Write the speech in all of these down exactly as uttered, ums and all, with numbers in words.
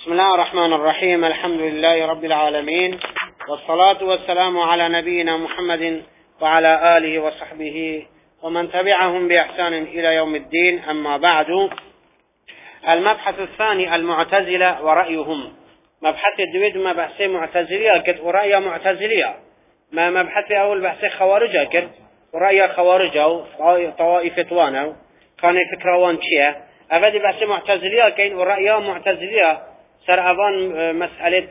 بسم الله الرحمن الرحيم. الحمد لله رب العالمين، والصلاة والسلام على نبينا محمد وعلى آله وصحبه ومن تبعهم بإحسان إلى يوم الدين. أما بعد، المبحث الثاني المعتزلة ورأيهم. مبحث الدويد مبحث معتزلية كت ورأي معتزلية. ما مبحث أول بحث خوارجة كت ورأي خوارجة طوائف وانا كان فكروان شيء. أبدي بحث معتزلية كين ورأي معتزلية سر أظن مسألة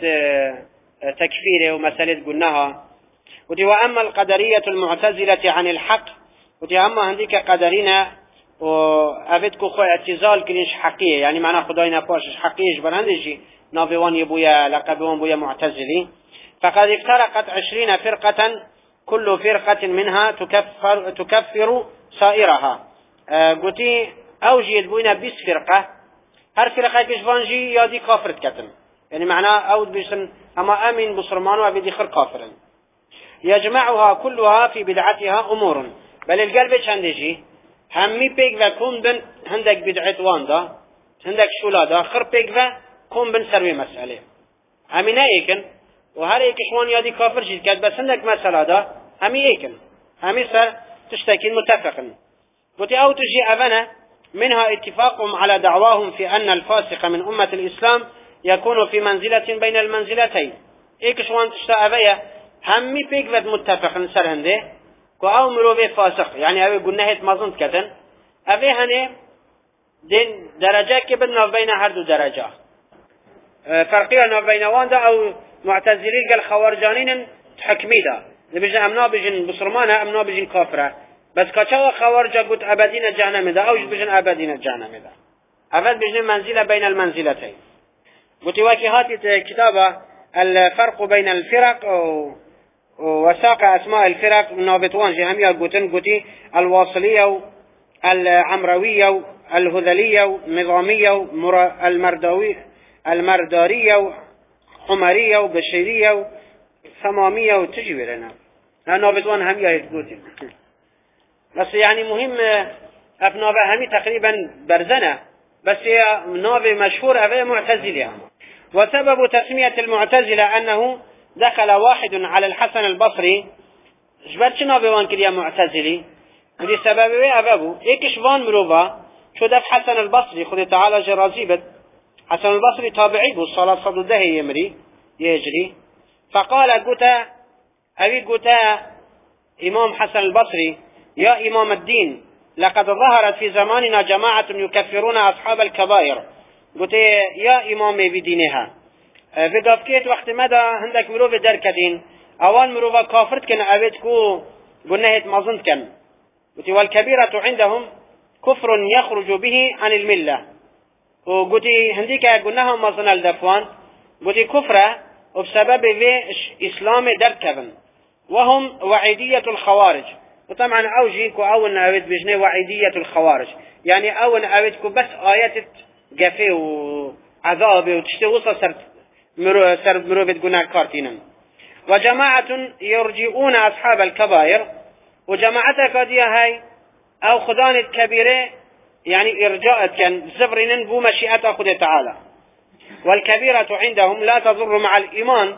تكفير ومسألة قلناها. ودي وأما القدرية المعتزلة عن الحق، ودي أما عندك قدرين وأبدكو خو اعتزال كليش حقيقي، يعني معناه خداينا باشش حقيقي برهندجي نافوان يبويا لقبوان بويا معتزلي. فقد افترقت عشرين فرقة، كل فرقة منها تكفر تكفر سائرها. أه قلتي أوجد بوينا بيس فرقة، هر فرقة كشفانجي يادي كافرت كتن، يعني معناه أود بيسن أما أمين بصرمان وأبدي خر كافرا. يجمعها كلها في بدعتها أمور، بل القلب شندجي همي بيك وكون بن هندك بدعت واندا هندك شولادا خر بيك وكون بن سروي مسألة همي نايكن، وهر ايك شوان يادي كافر جيد كد، بس هندك مسألة دا همي ايكن همي سر تشتكين متفقن. وتي أو تجي أبنا منها اتفاقهم على دعواهم في أن الفاسق من أمة الإسلام يكون في منزلة بين المنزلتين. ايك شوان تشتا أبيا همي بيك ود متفقن سر هنده كو او مروفي فاسق، يعني اوه قناهت مظنط كتن اوه هنه دين درجة كبن ناف بين هر دو درجة فرقية ناف بين واندا او معتزلي قال خوارجانين تحكمي دا بيجن امنا بيجن بصرمانة امنا بيجن كافرة، بس كاچاوا خوارجا قلت ابدين جهنم دا اوج بيجن ابدين جهنم دا افد بيجن منزلة بين المنزلتين. قلت واكي هاتي كتابة الفرق بين الفرق و وساق أسماء الفرق نابطوان جهمية قوتن قوتي الواصلية العمروية الهذلية النظامية المردوي المردارية حمرية وبشيرية ثمامية وتجيب لنا نابطوان همية قوتن. بس يعني مهم أبناء همي تقريبا برزنة، بس هي نابي مشهور أبي معتزلة. وسبب تسمية المعتزلة أنه دخل واحد على الحسن البصري. جبرت شنو بيوان كريا معتزلي ودي سبب ايه ابابو ايكش وان مروفا شو دف حسن البصري خذ تعالى جرازيبت. حسن البصري تابعي بو الصلاة صدو ده يمري يجري. فقال قتا ابي قتا امام حسن البصري: يا امام الدين، لقد ظهرت في زماننا جماعة يكفرون اصحاب الكبائر. قتا يا امام بدينها في قفكيت وقت مدى هندك مروف دركدين اوان مروف كافرت كان ابيتكو قلناهت مظنت كان. قلت والكبيرة عندهم كفر يخرج به عن الملة. وقلت هنديك قلناها مظن الدفوان قلت كفرة وبسبب في اسلام دركبن، وهم وعيدية الخوارج. وطبعا اوجيكو اول ابيت بجنه وعيدية الخوارج، يعني اول ابيتكو بس آيات قفي وعذاب وتشتوصل سرت مرو سر مرو بتقولنا كارتينا. وجماعة يرجئون أصحاب الكبائر، وجماعة كادية هاي أو خدان الكبيرة يعني إرجاء كان زبرين بو مشيئة خد تعالى. والكبيرة عندهم لا تضر مع الإيمان،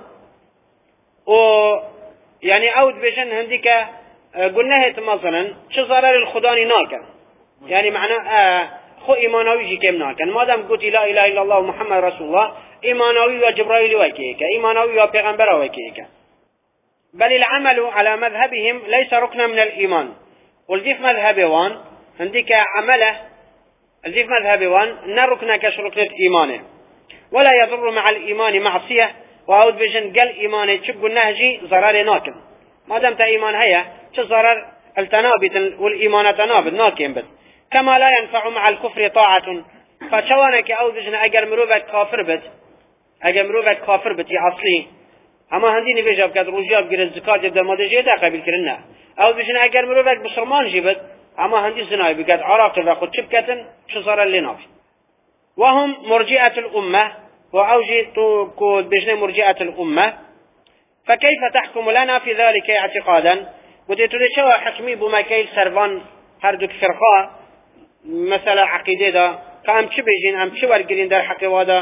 و يعني أود بجن هنديك قلناها مثلا شو ضرر الخدان ناكن، يعني معناه آه خو إيمانوي جي كم ناكن ما دام قلت لا إله إلا الله محمد رسول الله إيمانوي وجبرائيل وكيك إيمانوي وبيغمبر وكيك. بل العمل على مذهبهم ليس ركنا من الإيمان. والذيف مذهبوان عندك عمله الذيف مذهبوان نركنا كشركة إيمانه، ولا يضر مع الإيمان معصية. وعود بجن قال إيمانه تشب النهجي ضرر ناكم، ما دام إيمان هيا تضرر التنابت والإيمان تنابت ناكم بس. كما لا ينفع مع الكفر طاعة. فشوانك عود بجن أجر مروبك كافر بس اگر مروفت کافر بتی اصلی اما هندی نویجاب کد روجاب گیر زکات جب در ماده جیده قبیل کرنه او بشن اگر مروفت بسرمان جیبت اما هندی زنای بکد عراق و خود چپ کتن چو صار اللي نافي. وهم مرجئة الأمة، وأوجي كود بجن مرجئة الأمة. فكيف تحكم لنا في ذلك اعتقادا؟ وديتو دي شوى حكمي بما كيل سرفان هردوك فرقاء مثلا عقيدة دا كام چه بيجين ام چه ورقلين در حقي وادا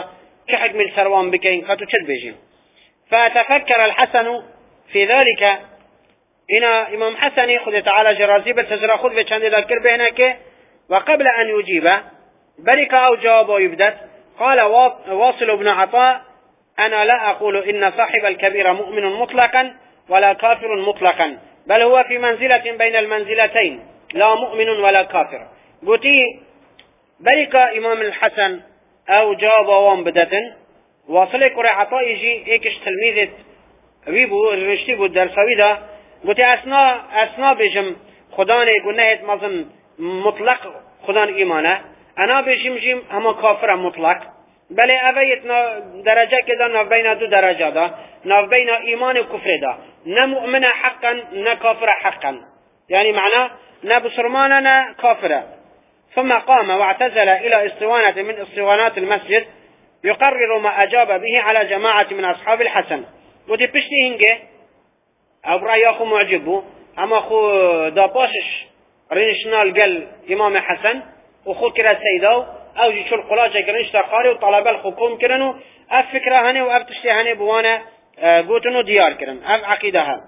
كحكم السروان بكين قد تشد بيجين. فتفكر الحسن في ذلك. هنا إمام حسن خذ تعالى جرازي بالتجرى خذ في كان ذكر بينك. وقبل أن يجيب برك أو جوابه يبدأ قال واصل بن عطاء أنا لا أقول إن صاحب الكبير مؤمن مطلقا ولا كافر مطلقا بل هو في منزلة بين المنزلتين لا مؤمن ولا كافر. قلتي برك إمام الحسن أو جوابه وان بدأ واصل كرة عطاء يجي إيكش تلميذة ويبو رشتيبو الدرسوي ده قلتي أثناء أثناء بجم خداني قلناهت مظن مطلق خدان إيمانه أنا بجم جم هما كافر مطلق بل أبيت درجة كذا نف بين دو درجة ده نف بين إيمان وكفر ده نمؤمن حقا نكافر حقا يعني معناه نبصرمان نا كافر. ثم قام واعتزل إلى اسطوانة من اسطوانات المسجد يقرر ما أجاب به على جماعة من أصحاب الحسن. ودي بشتي هنجي أو برأي أخو معجبه أما أخو داباشش رينشنال قال إمام حسن وخو كرا سيداو أو جي شل قلاجة كرنش تقاري وطلبة الحكوم كرنو أف فكرة هني وأف تشتي هني بوانا قوتنو ديار كرن أف عقيدها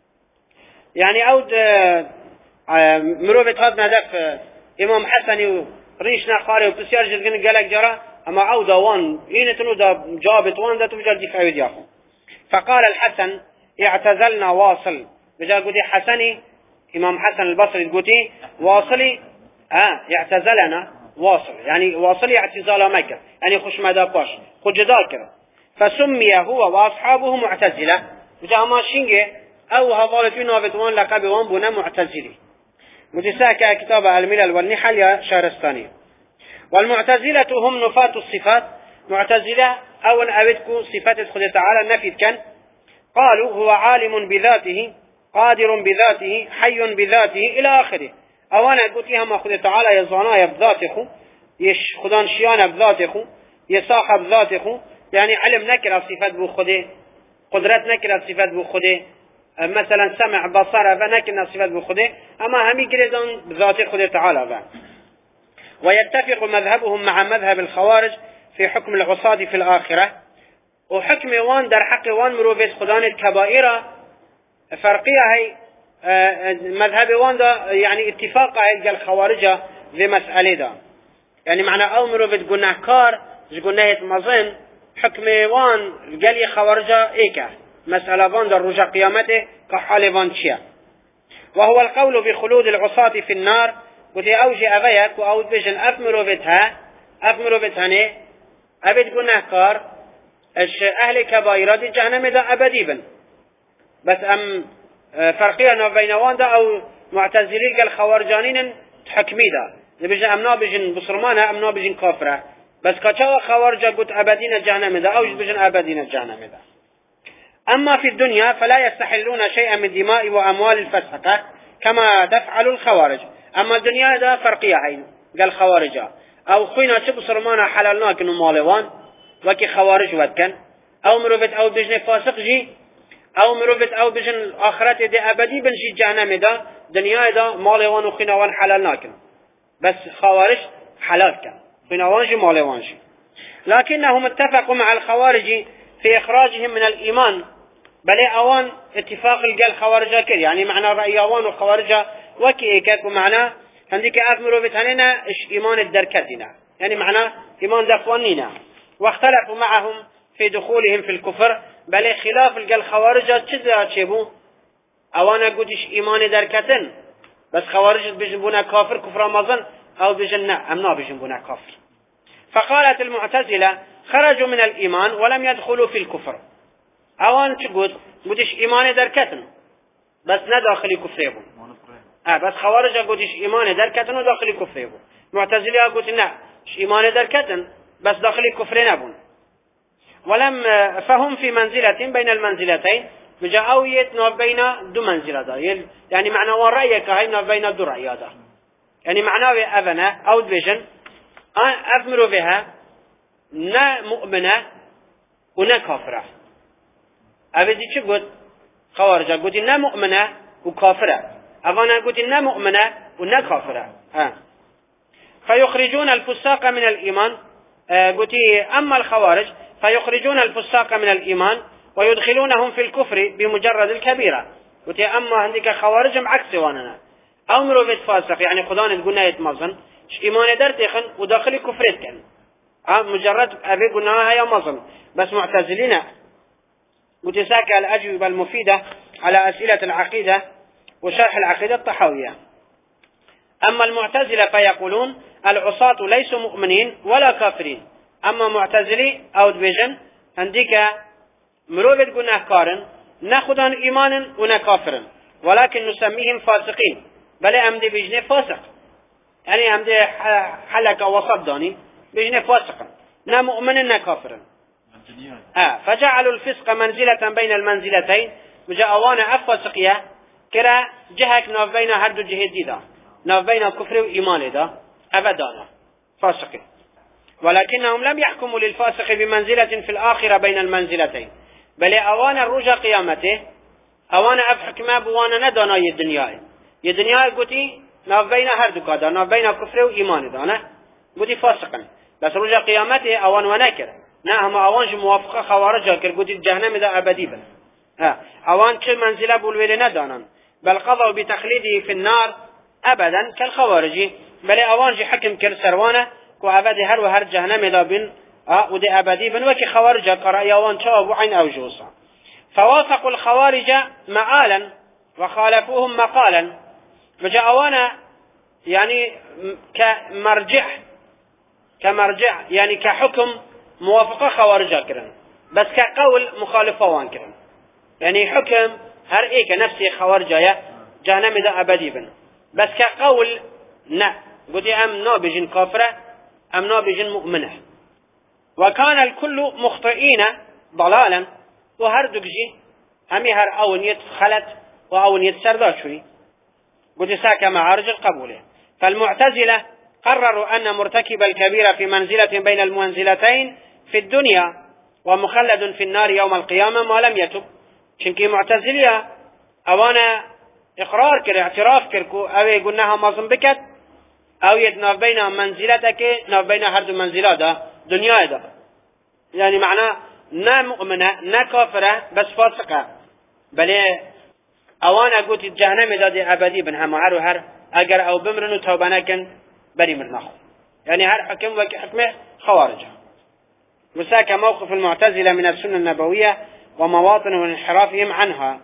يعني أو مروفة هاد ندف إمام حسن ورينشنا قاري وبسيار جلقن قالك جرا أما أو دوان إينتنو دا جابت وان دا تبجال دي فعيد ياخو. فقال الحسن اعتزلنا واصل بجا قدي حسني إمام حسن البصري قدي واصلي آه اعتزلنا واصل يعني واصلي اعتزال مكة يعني خش مدى باش خد جدال كده. فسمي هو وأصحابه معتزلة بجا ما شنجي أو هضالتين وفتوان لقب وان بنا معتزلي. متساكا كتاب الملل والنحل يا شهرستاني. والمعتزلة هم نفاة الصفات معتزلة أو أبدكم صفات خذ تعالى النفي كان قالوا هو عالم بذاته قادر بذاته حي بذاته إلى آخره. أولا قلت لهم خذ تعالى يزانا بذاته يش خدان شيانا بذاته يساخ بذاته يعني علم نكر صفات بخده قدرت نكر صفات بخده مثلا سمع بصر فنكر صفات بخده أما همي قردان بذات خذ تعالى بقى. ويتفق مذهبهم مع مذهب الخوارج في حكم العصاة في الآخرة وحكم وان در حق وان مروفيت خدان الكبائرة فرقية هي مذهب وان دا يعني اتفاق هي الخوارج في مسألة دا يعني معنى أو مروفيت قناهكار قناهت مظن حكم وان قال خوارج ايكا مسألة وان در رجع قيامته كحال وان شيا. وهو القول بخلود العصاة في النار وتي أوجي أبيك وأود بيجن أفمرو بتها أفمرو بتهني أبد قناهكار أهل كبائرات جهنم دا أبديبا بس أم فرقية بين واندا أو معتزلين الخوارجانين تحكمي دا بيجن أمنا بيجن بصرمانة أمنا بيجن كافرة بس كتوا خوارجا قلت أبدين جهنم دا أوج بيجن أبدين جهنم دا. أما في الدنيا فلا يستحلون شيئا من دماء وأموال الفسقة كما تفعل الخوارج. أما الدنيا دا فرقية عين قال خوارجا أو خوينا شب صرمانا حلالنا كنو مالوان وكي خوارج ودكن أو مروفت أو بجن فاسق جي أو مروفت أو بجن آخرت دي أبدي بنجي جهنم دا دنيا دا مالوان وخوينا وان حلالنا كن بس خوارج حلال كن خوينا وان جي مالوان جي. لكنهم اتفقوا مع الخوارج في إخراجهم من الإيمان بل أوان اتفاق الجل خوارجا كر يعني معنى رأي أوان وخوارجا وكي إيكاك ومعنى عندك أثمروا بتهننا إش إيمان الدركتنا يعني معنى إيمان دفواننا. واختلفوا معهم في دخولهم في الكفر بل خلاف الجل خوارجا تشذر تشبو أوانا قدش إيمان دركتن بس خوارج بيجنبونا كافر كفر مظن أو بيجننا أمنا بيجنبونا كافر. فقالت المعتزلة خرجوا من الإيمان ولم يدخلوا في الكفر اوان تقول قدش ايمان دركتن بس نداخل كفريبو اه بس خوارج قدش ايمان دركتن وداخل كفريبو. معتزلة قلت لا ايمان دركتن بس داخل كفر نبون. ولم فهم في منزلة بين المنزلتين بجاءوية نوف بين دو منزلة دا يعني معنى ورأيك هاي نوف بين دو رأي دا يعني معناه أبنا أو دفجن أفمروا بها نا مؤمنة ونا كافرة. أبدي شو قلت خوارجة قلت نا مؤمنة وكافرة أفانا قلت نا مؤمنة ونا كافرة ها. فيخرجون الفساق من الإيمان. قلت أما الخوارج فيخرجون الفساق من الإيمان ويدخلونهم في الكفر بمجرد الكبيرة. وتي أما عندك خوارج عكس واننا أو مروفت فاسق يعني خدان تقولنا يتمظن إيمان درتخن وداخل كفرت كان مجرد أبي قلنا هيا مظن. بس معتزلين وتساك الأجوبة المفيدة على أسئلة العقيدة وشرح العقيدة الطحاوية. أما المعتزلة فيقولون العصاة ليسوا مؤمنين ولا كافرين. أما معتزلي أو دبيجن عندك مروفت قلنا كارن ناخدان إيمانا ونكافرا ولكن نسميهم فاسقين بل أمدي بجنة فاسق يعني أمدي حلقة وسط داني بجنة فاسقا نا مؤمنا نا كافرا. آه فجعلوا الفسق منزلة بين المنزلتين وجاء وانا أفاسقية كرا جهك ناف بين هردو جهد ديدا ناف بين كفر وإيمان دا أبدا فاسقين. ولكنهم لم يحكموا للفاسق بمنزلة في الآخرة بين المنزلتين بل أوانا الرجا قيامته أوانا أفحكما بوانا ندانا يدنياي يدنياي قلتي ناف بين هردو كادا ناف بين كفر وإيمان دانا قلتي فاسقا. بس رجا قيامته أوان ونكر نعم أوانج موافقة خوارجا كر قلتي الجهنم دا أبدي بل ها أوان كل منزلة بولويل ندانا بل قضوا بتخليده في النار أبدا كالخوارجي بل أوانج حكم كل سروانه كو أبدي هر وهر جهنم دا بن أه ودي أبدي بن وكي خوارج قرأيوان شابوا عين أو جوصا. فوافقوا الخوارج مآلا وخالفوهم مقالا وجاءوانا يعني كمرجع كمرجع يعني كحكم موافقة خوارج كرن بس كقول مخالفة وان كرن يعني حكم هر ايه كنفسي خوارج يا جهنم دا أبدي بن بس كقول نا قلت أم نابجن كافرة أم نابجن مؤمنة. وكان الكل مخطئين ضلالا وهردقجي همي هر أون يتخلت وأون يتسرداشري قلت ساك معارج القبول. فالمعتزلة قرروا أن مرتكب الكبيرة في منزلة بين المنزلتين في الدنيا ومخلد في النار يوم القيامة ما لم يتب. شنكي معتزلية أوانا إقرار كر اعتراف كركو أو يقولناها مظلم بكت أو يدناف بين منزلتك ناف بين هردو منزلة دا دنيا دا يعني معناه نا مؤمنة نا كافرة بس فاسقة بل أوانا قلت الجهنم دا دي أبدي بنها معارو هر أقر أو بمرنو توباناكن بري من نخو يعني هر حكم وكي حكمه خوارجه. وساك موقف المعتزلة من السنة النبوية ومواطن وانحرافهم عنها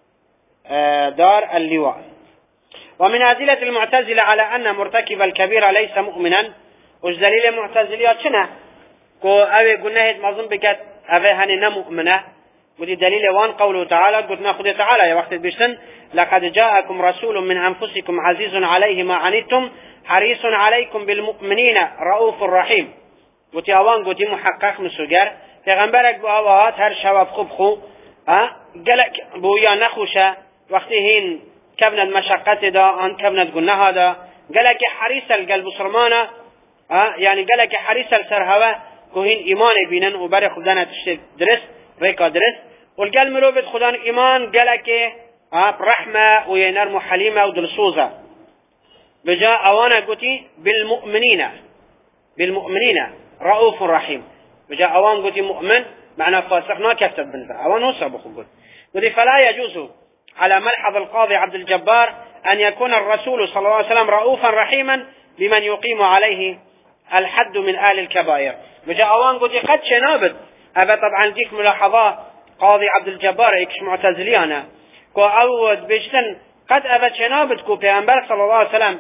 دار اللواء. ومن أدلة المعتزلة على أن مرتكب الكبيرة ليس مؤمنا وش دليل المعتزلة شنه كو أوي قلنا هيد مظلم بكت أوي هننا مؤمنة ودي دليل وان قوله تعالى قلت ناخذ تعالى يا وقت بيشتن لقد جاءكم رسول من أنفسكم عزيز عليه ما عنتم حريص عليكم بالمؤمنين رؤوف رحيم. وتي أوان قلت محقق مسجر پیغمبرك بو آوات هر شواب خوب خو قلق بويا نخوشا وقتهين كبنت مشقت دا ان كبنت قلناها دا قلق حريص القلب سرمانا يعني قلق حريص السرهوة كوهين إيمان بينن وبري خدانا تشتد درس ريكا درس والقلب مروبت خدان إيمان قلق برحمة وينرم حليمة ودلسوزة بجاء أوانا قلتي بالمؤمنين بالمؤمنين رؤوف رحيم بجاء أوان قلتي مؤمن معنى فاسقنا كفتب بنفع أوان وصابخ قلت قلت فلا يجوز على ملحظ القاضي عبد الجبار أن يكون الرسول صلى الله عليه وسلم رؤوفا رحيما بمن يقيم عليه الحد من آل الكبائر. بجاء أوان قلتي قد شنابت أبا طبعا ديك ملاحظة قاضي عبد الجبار إكش معتزليانا كو أود بجتن قد أبا شنابت كو بيانبال صلى الله عليه وسلم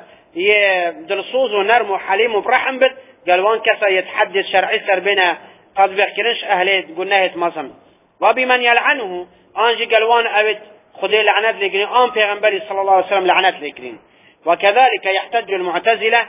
يدلصوز ونرم وحليم وبرحم بد قالوان كسا يتحدث شرعي سر بنا قد بيخكرنش أهليت قلناه مصم وبمن يلعنه أنجي قالوان أبد خذي لعنات لكرين آن بيغنبالي صلى الله عليه وسلم لعنات لكرين. وكذلك يحتج المعتزلة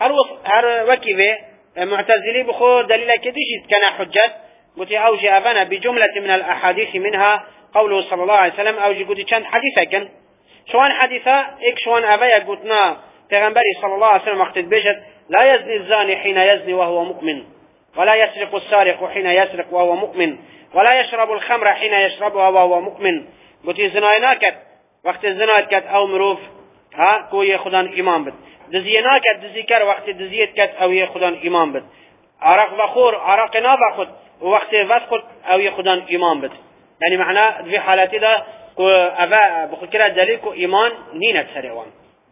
هر وكيبه معتزلي بخو دليل كديش كان حجات قلت أوجي أبنا بجملة من الأحاديث منها قوله صلى الله عليه وسلم أوجي قلت كان حديثا كان شوان حديثا إك شوان أبايا قلتنا بيغنبالي صلى الله عليه وسلم وقت بيجت لا يزني الزاني حين يزني وهو مؤمن ولا يسرق السارق حين يسرق وهو مؤمن ولا يشرب الخمر حين يشربها وهو مؤمن. قلت زنايناكت وقت الزنايت أو مروف ها كو يخدان إيمان بد دزيناكت دزيكر وقت دزيت كت أو يخدان إيمان بد عرق بخور عرق نابخد وقت وقت خود او يخدان ایمان بد يعني معنى في حالتي ده كو ابا بخكرة دليل كو ایمان نينت سريوان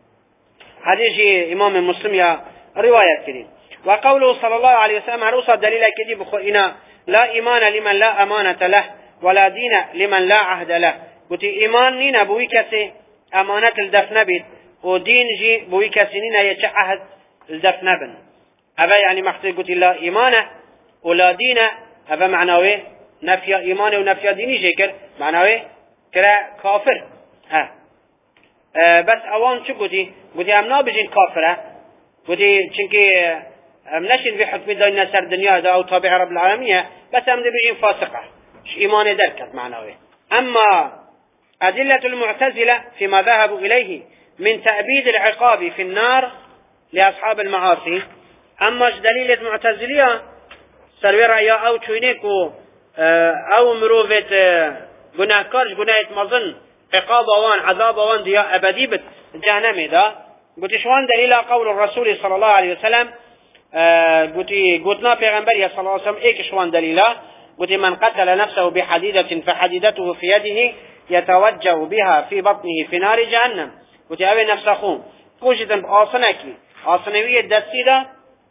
حديث امام مسلم يا رواية كريم وقوله صلى الله عليه وسلم عروسة دليل كدي بخو إنا لا إيمان لمن لا أمانة له ولا دين لمن لا عهد له قلت إيمان نينا بوي كسي أمانة الدفن بيت ودين جي بوي كسي نينا يتعهد الدفن بن أبا يعني مختلف قلت لا إيمان ولا دين أبا معناوي نفي إيمان ونفي ديني شكر معناوي كرا كافر ها أه بس أوان شو قلتي قلتي أمنا بجين كافرة قلتي چنكي أمنشن في حكم ديننا سر دنيا دا أو طابع رب العالمين بس أمنا بجين فاسقة ش إيمان دركت معناوي أما أدلة المعتزلة فيما ذهبوا إليه من تأبيد العقاب في النار لأصحاب المعاصي أما دليل المعتزلية سلوي رأيا أو تشوينيكو أو مروفة جناه كارج جناه مظن عقاب وان عذاب وان ديا أبدي بت جهنم دا قلت شوان دليل قول الرسول صلى الله عليه وسلم قلت قلتنا پیغمبر صلى الله عليه وسلم ايك شوان دليلا قلت من قتل نفسه بحديدة فحديدته في يده يتوجه بها في بطنه في نار جهنم قلت أبي نفس أخوه كوشتا بآصنكي آصنوية دستي دا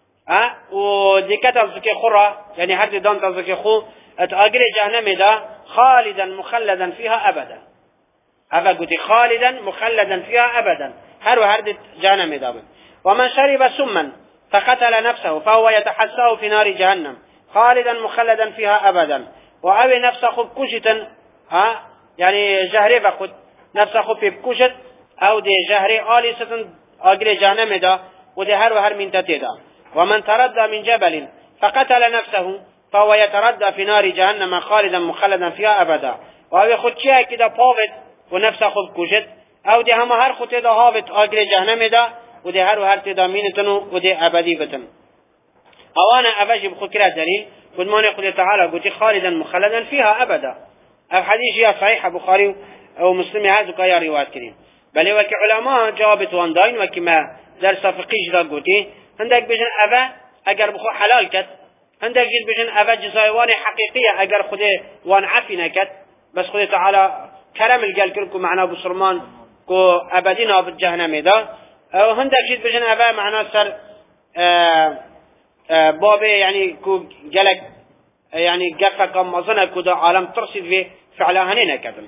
أه وديكت الزكي خرى يعني هرد دانت الزكي خو اتأجر جهنم دا خالدا مخلدا فيها أبدا هذا قلت خالدا مخلدا فيها أبدا هر وهرد جهنم دا ومن شرب سما فقتل نفسه فهو يتحساه في نار جهنم خالدا مخلدا فيها أبدا وأبي نفسه بكوشتا ها يعني جهري بخد نفسه في بكوشت أو دي جهري آلي ستن أجر جهنم دا ودي هر وهر من تتدا ومن تردى من جبل فقتل نفسه فهو يتردى في نار جهنم خالدا مخلدا فيها أبدا وأبي خد شيء كده باوت ونفسه بكوشت أو دي هم هر خد دا هاوت أجر جهنم دا ودي هر وهر تدا مينتنو ودي أبدي بتن أوانا أفاجي بخكرة دليل قد ماني قد تعالى قد خالدا مخلدا فيها أبدا الحديث هي صحيحة بخاري أو مسلم هذا كيا رواية كريم بل وكي علماء جوابت وانداين وكما درس فقيش دا قوتي عندك بجن أبا أجر بخو حلال كت عندك جد بجن أبا جزايواني حقيقية أجر خده وان عفنا كت بس خده تعالى كرم الجل كلكم معنا بصرمان كو أبدينا بالجهنم دا أو عندك جد بجن أبا معنا سر آه آه بابي يعني كو جلك يعني قفا كم مظنة كده عالم ترصد في فعلها هنين كذا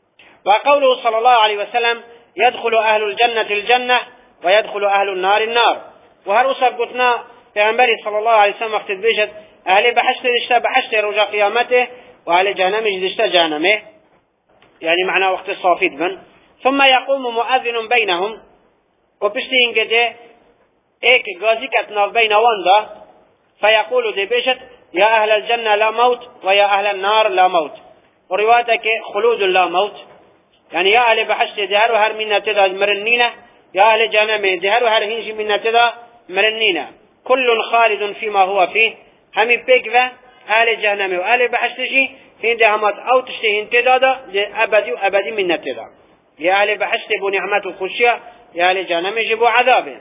وقوله صلى الله عليه وسلم يدخل أهل الجنة الجنة ويدخل أهل النار النار وهروسا قلتنا پیغمبر صلى الله عليه وسلم وقت بيجت أهل بحشت دشتا بحشت رجا قيامته وأهل جهنم دشتا جهنمه يعني معنى وقت الصافيد من ثم يقوم مؤذن بينهم وبشتين قده ايك غازي كتناف بين واندا فيقول دي بيجت يا أهل الجنة لا موت ويا أهل النار لا موت وروايتك خلود لا موت يعني يا أهل بحشت دهر وهر منا تدا مرنينة يا أهل جهنم دهر وهر هنج منا تدا مرنينة كل خالد فيما هو فيه همي بيكفا أهل جهنم وأهل بحشتجي هين دهمات أو تشتهين تدا أبدي وأبدي منا تدا يا أهل بحشت بو نعمة وخشية يا أهل جهنم يجبوا عذابه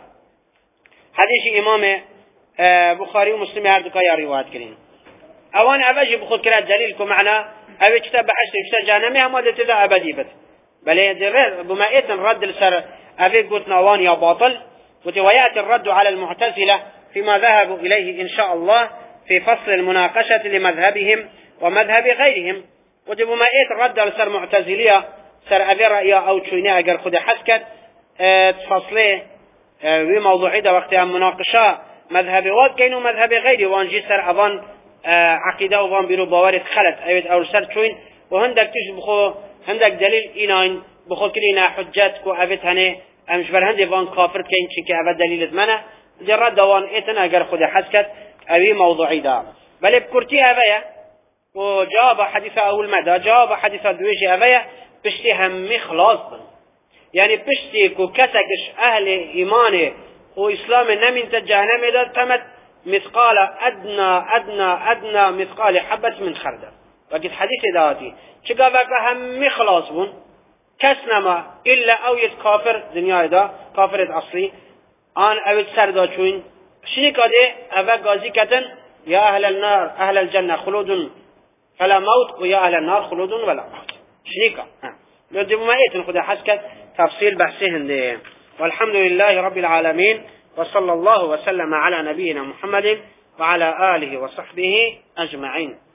حديث إمام بخاري ومسلم هردوكا يا روايات كريم اوان اوجه بخود كرا دليلكم معنا او كتاب بحث كتاب جهنمي هم ده تدا ابدي بت بل بما ايتن رد السر افي قلتنا اوان يا باطل وياتي الرد على المعتزلة فيما ذهبوا اليه ان شاء الله في فصل المناقشة لمذهبهم ومذهب غيرهم ودي بما ايت الرد على السر معتزلية سر افي رأيا او تشويني اگر خود حسكت اه تفصله اه وموضوعي ده وقتها مناقشة مذهب وكينو مذهب غيري وانجي سر أظن آه عقيدة وان بيرو باورت خلت أيوة أو سر شوين وهندك تش بخو هندك دليل إيناين بخو كلينا حجات كو أبت هني أمش برهندي وان كافر كين شكي أبت دليل منا جرد وان إتنا أجر خد حسكت أبي موضوعي دا بل بكرتي أبايا وجاب حديث أول مدى جاب حديث دويجي أبايا بشتي هم خلاص يعني بشتي كو كسكش أهل إيمانه وإسلام نمين تجهنم إذا تمت مثقال أدنى أدنى أدنى مثقال حبة من خردل وقت حديث ذاتي شقافك هم خلاص بون كسنما إلا أو يتكافر دنيا دا كافرة أصلي آن أو يتسردا شوين شنی کده اوه گازی کتن يا أهل النار أهل الجنة خلود فلا موت، ويا أهل النار خلود ولا موت. شنيكا لدي مميت نخذ حسكة تفصيل بحثهم دي. والحمد لله رب العالمين، وصلى الله وسلم على نبينا محمد وعلى آله وصحبه أجمعين.